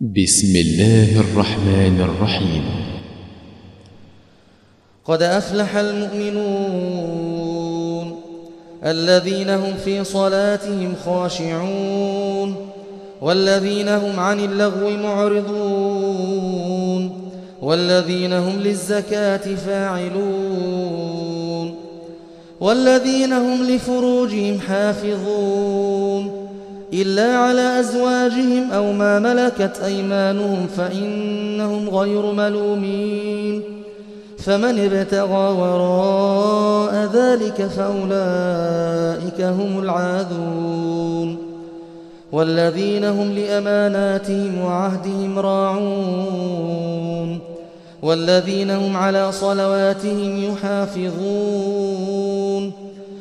بسم الله الرحمن الرحيم. قد أفلح المؤمنون الذين هم في صلاتهم خاشعون والذين هم عن اللغو معرضون والذين هم للزكاة فاعلون والذين هم لفروجهم حافظون إلا على أزواجهم أو ما ملكت أيمانهم فإنهم غير ملومين فمن ابتغى وراء ذلك فأولئك هم العادون والذين هم لأماناتهم وعهدهم راعون والذين هم على صلواتهم يحافظون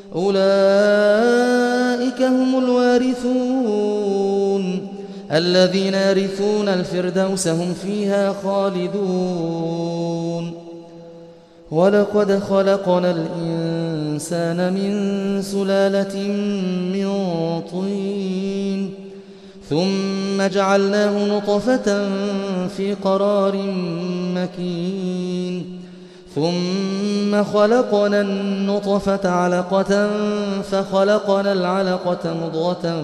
أولئك هم الوارثون الذين يرثون الفردوس هم فيها خالدون ولقد خلقنا الإنسان من سلالة من طين ثم جعلناه نطفة في قرار مكين ثم خلقنا النطفة علقة فخلقنا العلقة مضغة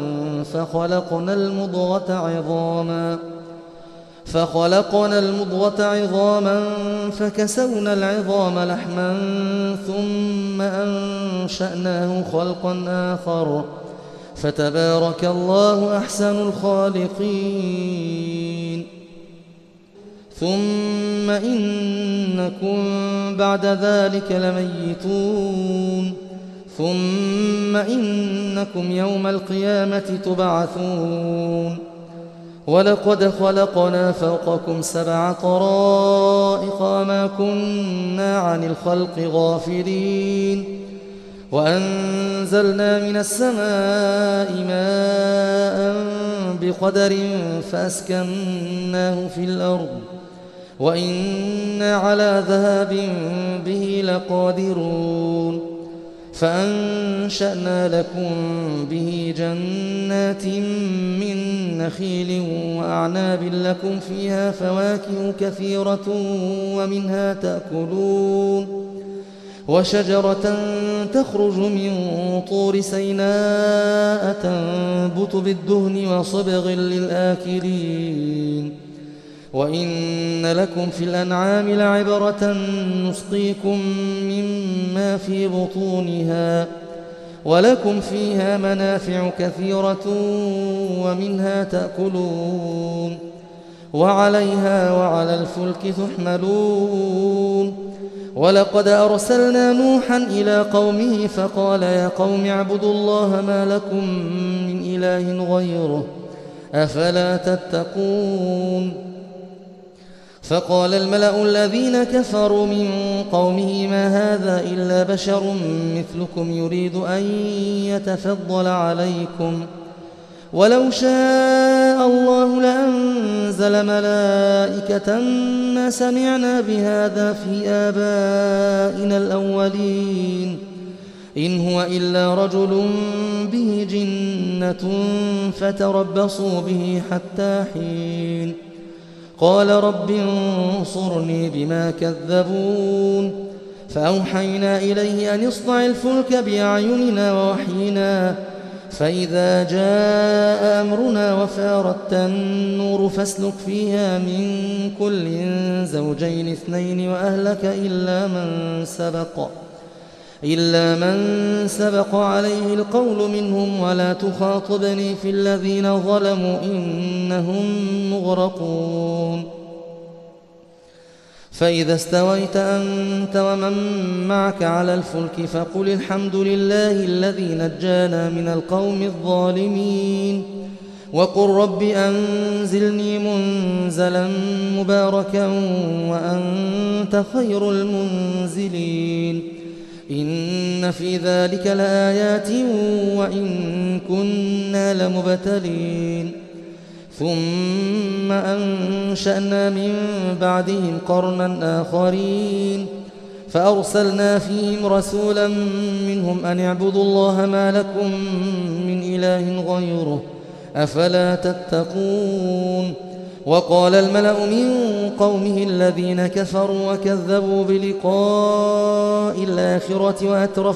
فخلقنا المضغة عظاما فكسونا العظام لحما ثم أنشأناه خلقا آخر فتبارك الله أحسن الخالقين ثم إنكم بعد ذلك لميتون ثم إنكم يوم القيامة تبعثون ولقد خلقنا فوقكم 7 طرائق وما كنا عن الخلق غافلين وأنزلنا من السماء ماء بقدر فأسكناه في الأرض وإنا على ذهاب به لقادرون فأنشأنا لكم به جنات من نخيل وأعناب لكم فيها فواكه كثيرة ومنها تأكلون وشجرة تخرج من طور سيناء تنبت بالدهن وصبغ للآكلين وإن لكم في الأنعام لعبرة نسقيكم مما في بطونها ولكم فيها منافع كثيرة ومنها تأكلون وعليها وعلى الفلك تحملون ولقد أرسلنا نوحا إلى قومه فقال يا قوم اعبدوا الله ما لكم من إله غيره أفلا تتقون فقال الملأ الذين كفروا من قومه ما هذا إلا بشر مثلكم يريد أن يتفضل عليكم ولو شاء الله لأنزل ملائكة ما سمعنا بهذا في آبائنا الأولين إن هو إلا رجل به جنة فتربصوا به حتى حين قال رب انصرني بما كذبون فأوحينا إليه أن اصنع الفلك بأعيننا ووحينا فإذا جاء أمرنا وفارت النور فاسلك فيها من كل زوجين 2 وأهلك إلا من سبق عليه القول منهم ولا تخاطبني في الذين ظلموا إنهم مغرقون فإذا استويت أنت ومن معك على الفلك فقل الحمد لله الذي نجانا من القوم الظالمين وقل رب أنزلني منزلا مباركا وأنت خير المنزلين إن في ذلك لآيات وإن كنا لمبتلين ثم أنشأنا من بعدهم قرنا آخرين فأرسلنا فيهم رسولا منهم أن اعبدوا الله ما لكم من إله غيره أفلا تتقون وقال الملأ من قومه الذين كفروا وكذبوا بلقاء الآخرة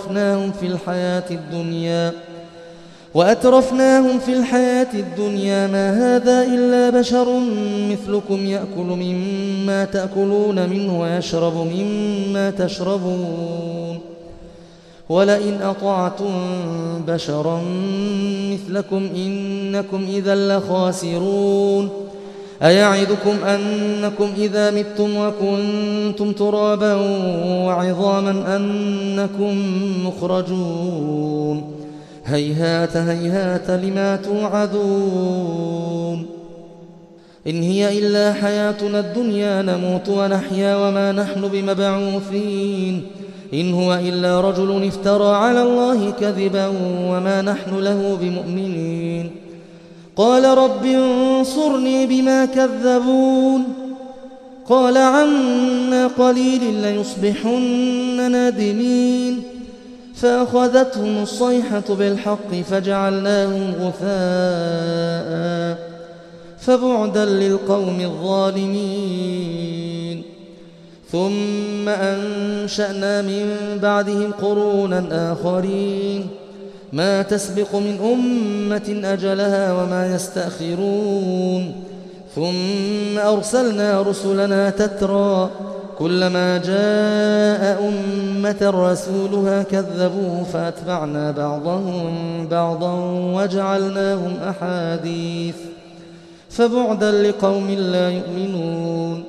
وأترفناهم في الحياة الدنيا ما هذا إلا بشر مثلكم يأكل مما تأكلون منه ويشرب مما تشربون ولئن أطعتم بشرا مثلكم إنكم إذا لخاسرون أيعدكم أنكم إذا متم وكنتم ترابا وعظاما أنكم مخرجون هيهات هيهات لما توعدون إن هي إلا حياتنا الدنيا نموت ونحيا وما نحن بمبعوثين إن هو إلا رجل افترى على الله كذبا وما نحن له بمؤمنين قال رب انصرني بما كذبون قال عما قليل ليصبحن نادمين فأخذتهم الصيحة بالحق فجعلناهم غثاء فبعدا للقوم الظالمين ثم أنشأنا من بعدهم قرونا آخرين ما تسبق من أمة أجلها وما يستأخرون ثم أرسلنا رسلنا تترى كلما جاء أمة رسولها كذبوه فأتبعنا بعضهم بعضا وجعلناهم أحاديث فبعدا لقوم لا يؤمنون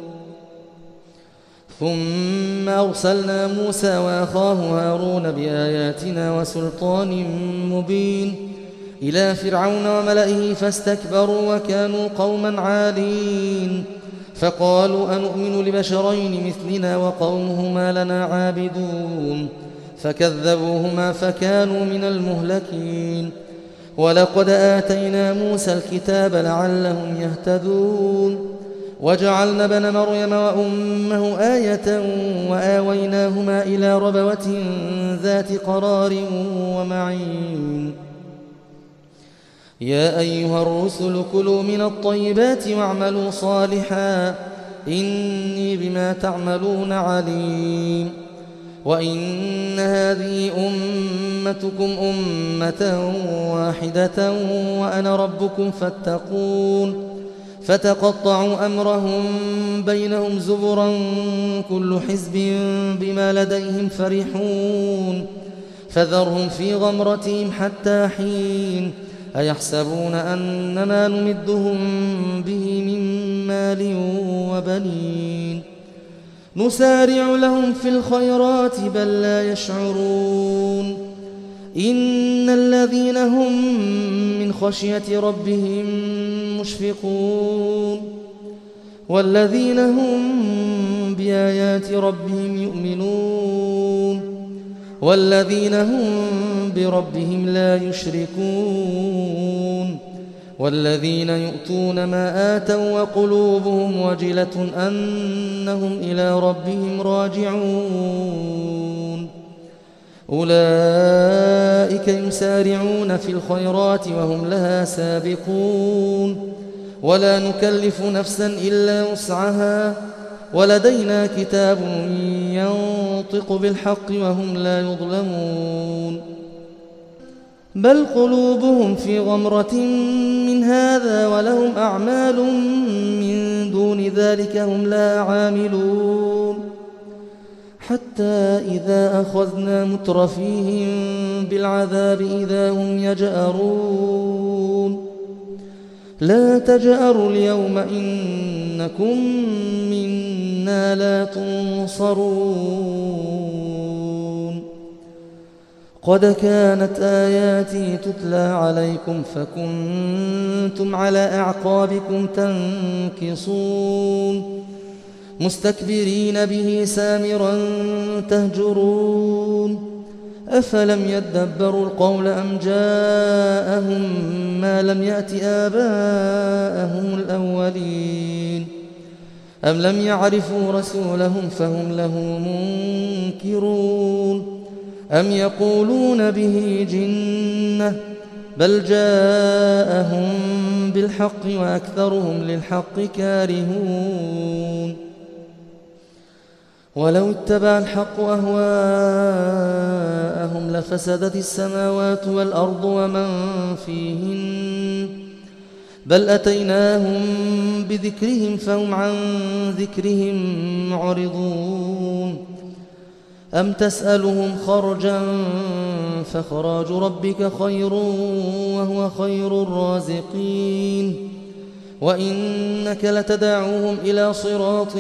ثم أرسلنا موسى وأخاه هارون بآياتنا وسلطان مبين إلى فرعون وملئه فاستكبروا وكانوا قوما عالين فقالوا أنؤمن لبشرين مثلنا وقومهما لنا عابدون فكذبوهما فكانوا من المهلكين ولقد آتينا موسى الكتاب لعلهم يهتدون وجعلنا ابن مريم وأمه آية وآويناهما إلى ربوة ذات قرار ومعين يا أيها الرسل كلوا من الطيبات واعملوا صالحا إني بما تعملون عليم وإن هذه أمتكم أمة واحدة وأنا ربكم فاتقون فتقطعوا أمرهم بينهم زبرا كل حزب بما لديهم فرحون فذرهم في غمرتهم حتى حين أيحسبون أن ما نمدهم به من مال وبنين نسارع لهم في الخيرات بل لا يشعرون إن الذين هم من خشية ربهم مشفقون والذين هم بآيات ربهم يؤمنون والذين هم بربهم لا يشركون والذين يؤتون ما آتوا وقلوبهم وجلة أنهم إلى ربهم راجعون أولئك يسارعون في الخيرات وهم لها سابقون ولا نكلف نفسا إلا وسعها ولدينا كتاب ينطق بالحق وهم لا يظلمون بل قلوبهم في غمرة من هذا ولهم أعمال من دون ذلك هم لا عاملون حتى إذا أخذنا مترفيهم بالعذاب إذا هم يجأرون لا تجأروا اليوم إنكم منا لا تنصرون قد كانت آياتي تتلى عليكم فكنتم على أعقابكم تنكصون مستكبرين به سامرا تهجرون أفلم يدبروا القول أم جاءهم ما لم يأت آباءهم الأولين أم لم يعرفوا رسولهم فهم له منكرون أم يقولون به جنة بل جاءهم بالحق وأكثرهم للحق كارهون ولو اتبع الحق أهواءهم لفسدت السماوات والأرض ومن فيهن بل أتيناهم بذكرهم فهم عن ذكرهم معرضون أم تسألهم خرجا فخراج ربك خير وهو خير الرازقين وإنك لتدعوهم إلى صراط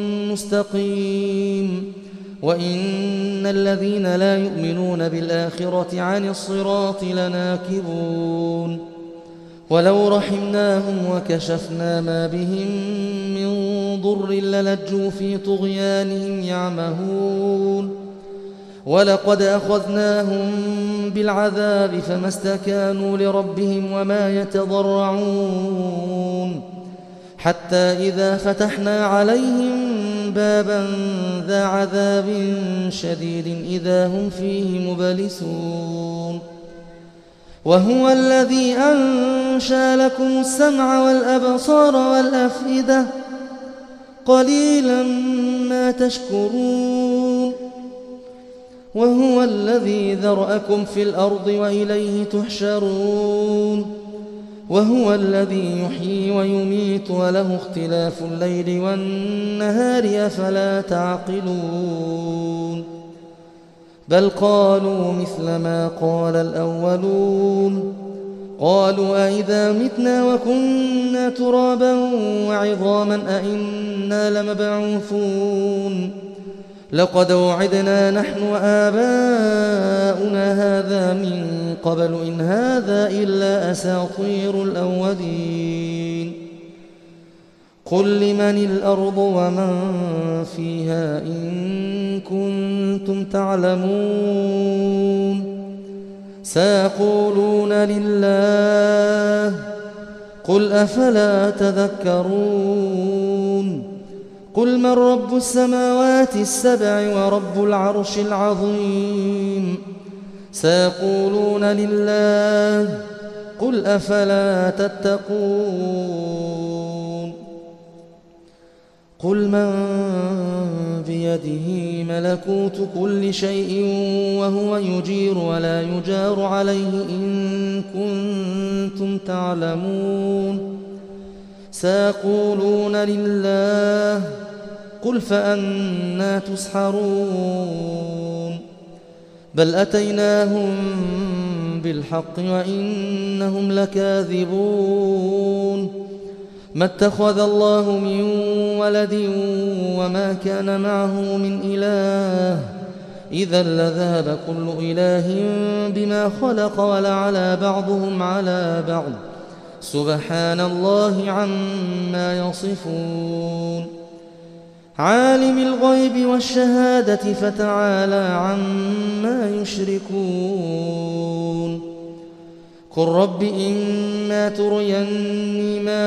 مستقيم وإن الذين لا يؤمنون بالآخرة عن الصراط لناكبون ولو رحمناهم وكشفنا ما بهم من ضر للجوا في طغيانهم يعمهون ولقد أخذناهم بالعذاب فما استكانوا لربهم وما يتضرعون حتى إذا فتحنا عليهم بابا ذا عذاب شديد إذا هم فيه مبلسون وهو الذي أنشأ لكم السمع والأبصار والأفئدة قليلا ما تشكرون وهو الذي ذرأكم في الأرض وإليه تحشرون وهو الذي يحيي ويميت وله اختلاف الليل والنهار أفلا تعقلون بل قالوا مثل ما قال الأولون قالوا أئذا متنا وكنا ترابا وعظاما أئنا لمبعوثون لقد وعدنا نحن وآباؤنا هذا من قبل إن هذا إلا أساطير الأولين قل لمن الأرض ومن فيها إن كنتم تعلمون سيقولون لله قل أفلا تذكرون قل من رب السماوات السبع ورب العرش العظيم سيقولون لله قل أفلا تتقون قل من بيده ملكوت كل شيء وهو يجير ولا يجار عليه إن كنتم تعلمون سيقولون لله قل فأنى تسحرون بل أتيناهم بالحق وإنهم لكاذبون ما اتخذ الله من ولد وما كان معه من إله إذا لذهب كل إله بما خلق ولعلى بعضهم على بعض سبحان الله عما يصفون عالم الغيب والشهادة فتعالى عما يشركون قل رب إما تريني ما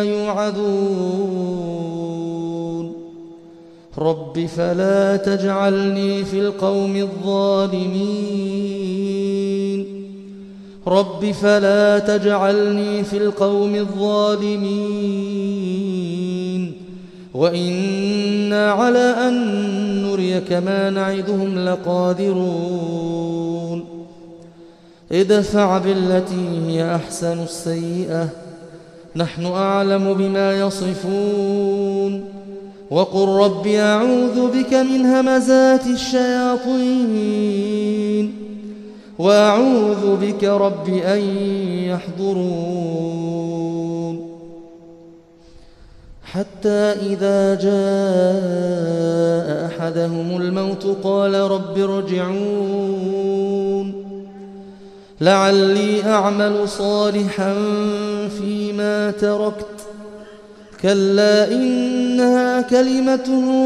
يوعدون رب فلا تجعلني في القوم الظالمين رب فلا تجعلني في القوم الظالمين وإنا على أن نريك ما نعدهم لقادرون ادفع بالتي هي أحسن السيئة نحن أعلم بما يصفون وقل رب أعوذ بك من همزات الشياطين وأعوذ بك رب أن يحضرون حتى إذا جاء أحدهم الموت قال رب ارجعون لعلي أعمل صالحا فيما تركت كلا إنها كلمة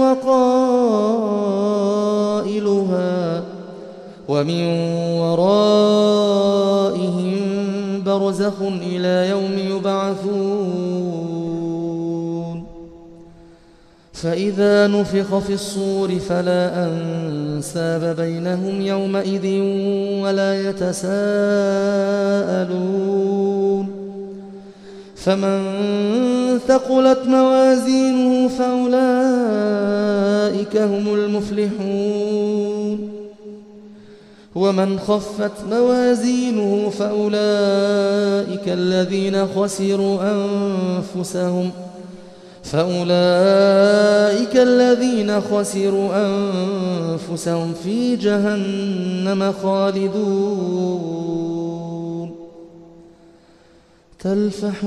وقائلها ومن ورائهم برزخ إلى يوم يبعثون فإذا نفخ في الصور فلا أنساب بينهم يومئذ ولا يتساءلون فمن ثقلت موازينه فأولئك هم المفلحون ومن خفت موازينه فأولئك الذين خسروا أنفسهم في جهنم خالدون تلفح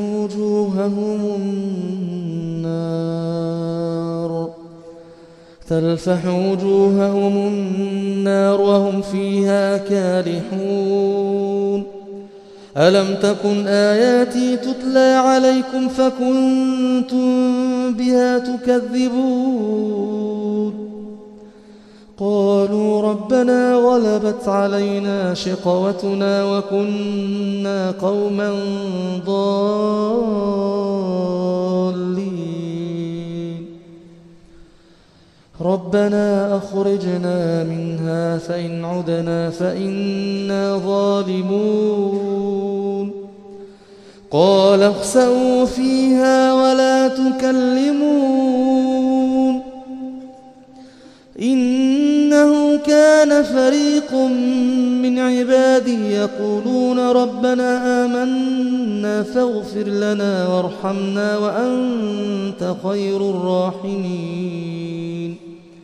وجوههم النار وهم فيها كالحون ألم تكن آياتي تتلى عليكم فكنتم بها تكذبون قالوا ربنا غلبت علينا شقوتنا وكنا قوما ضالين ربنا أخرجنا منها فإن عدنا فإنا ظالمون قال اخسئوا فيها ولا تكلمون إنه كان فريق من عبادي يقولون ربنا آمنا فاغفر لنا وارحمنا وأنت خير الراحمين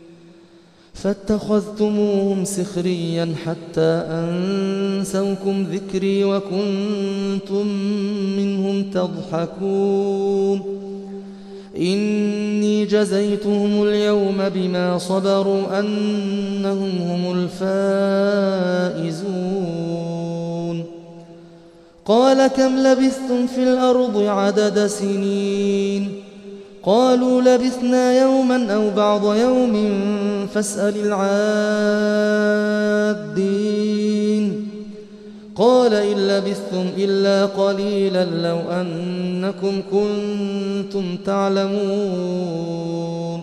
فاتخذتموهم سخريا حتى أنسوكم ذكري وكنتم منهم تضحكون إني جزيتهم اليوم بما صبروا أنهم هم الفائزون قال كم لبثتم في الأرض عدد سنين قالوا لبثنا يوما أو بعض يوم فاسأل العادين قال إن لبثتم إلا قليلا لو أنكم كنتم تعلمون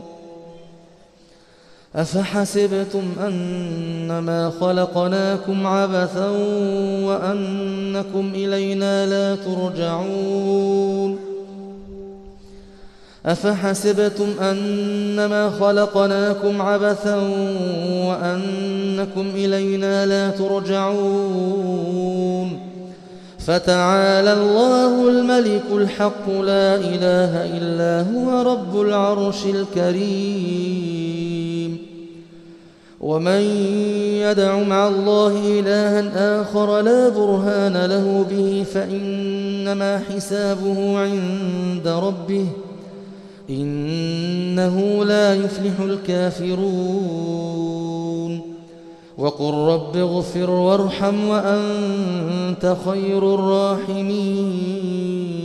أفحسبتم أنما خلقناكم عبثا وأنكم إلينا لا ترجعون أفحسبتم أنما خلقناكم عبثا وأنكم إلينا لا ترجعون فتعالى الله الملك الحق لا إله إلا هو رب العرش الكريم ومن يدع مع الله إلها آخر لا برهان له به فإنما حسابه عند ربه إنه لا يفلح الكافرون وقل رب اغفر وارحم وأنت خير الراحمين